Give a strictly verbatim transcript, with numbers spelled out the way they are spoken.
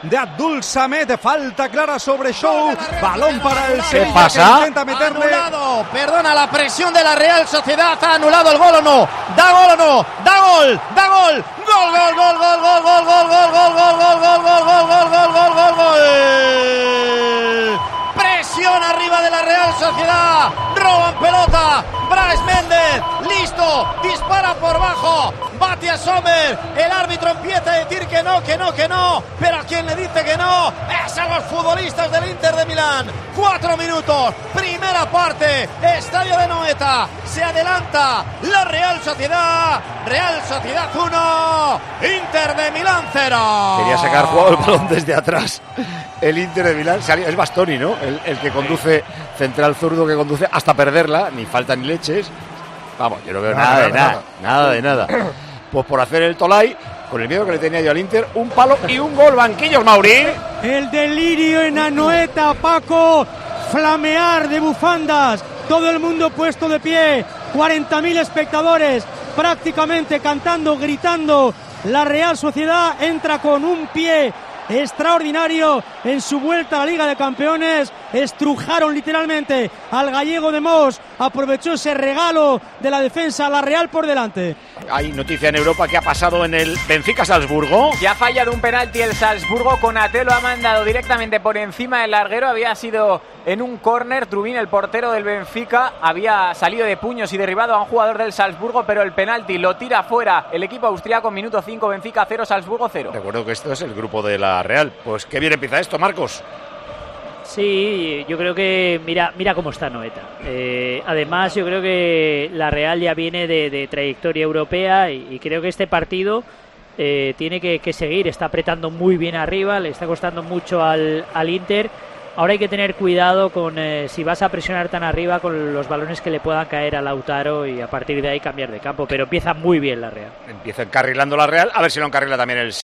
de Abdul Samed, falta clara sobre Show, balón para el Sevilla. ¿Qué pasa? Intenta meterle. Anulado, perdona, la presión de la Real Sociedad, ha anulado el gol o no, da gol o no, da gol, da gol, gol, gol, gol, gol, gol, gol, gol, gol, gol, gol, gol, gol, gol, gol, gol, gol, gol, gol, gol. Presión arriba de la Real Sociedad, roban pelota, Brais Méndez, listo, dispara por bajo, bate a Sommer, el árbitro empieza a decir que no, que no, que no, pero a quien le dice que no, es a los futbolistas del Inter de Milán. Cuatro minutos, primera parte, estadio de Noeta, se adelanta la Real Sociedad, Real Sociedad uno, Inter de Milán cero. Quería sacar jugado el balón desde atrás. El Inter de Milán, es Bastoni, ¿no? El, el que conduce, central zurdo que conduce hasta perderla, ni falta ni leches. Vamos, yo no veo nada, nada de nada, nada de nada. Pues por hacer el Tolai, con el miedo que le tenía yo al Inter, un palo y un gol. Banquillos, Mauri. El delirio en Anoeta, Paco, flamear de bufandas, todo el mundo puesto de pie, cuarenta mil espectadores prácticamente cantando, gritando. La Real Sociedad entra con un pie extraordinario en su vuelta a la Liga de Campeones. Estrujaron literalmente al gallego de Mos, aprovechó ese regalo de la defensa, la Real por delante. Hay noticia en Europa que ha pasado en el Benfica-Salzburgo. Ya ha fallado un penalti el Salzburgo, Konaté lo ha mandado directamente por encima del larguero, había sido en un córner. Trubin, el portero del Benfica, había salido de puños y derribado a un jugador del Salzburgo, pero el penalti lo tira fuera el equipo austriaco. Minuto cinco, Benfica cero, Salzburgo cero. Recuerdo que esto es el grupo de la Real. Pues qué bien empieza esto, Marcos. Sí, yo creo que mira mira cómo está Noeta. Eh, además, yo creo que la Real ya viene de, de trayectoria europea y, y creo que este partido eh, tiene que, que seguir. Está apretando muy bien arriba, le está costando mucho al, al Inter. Ahora hay que tener cuidado con eh, si vas a presionar tan arriba con los balones que le puedan caer a Lautaro y a partir de ahí cambiar de campo. Pero empieza muy bien la Real. Empieza encarrilando la Real, a ver si lo encarrila también el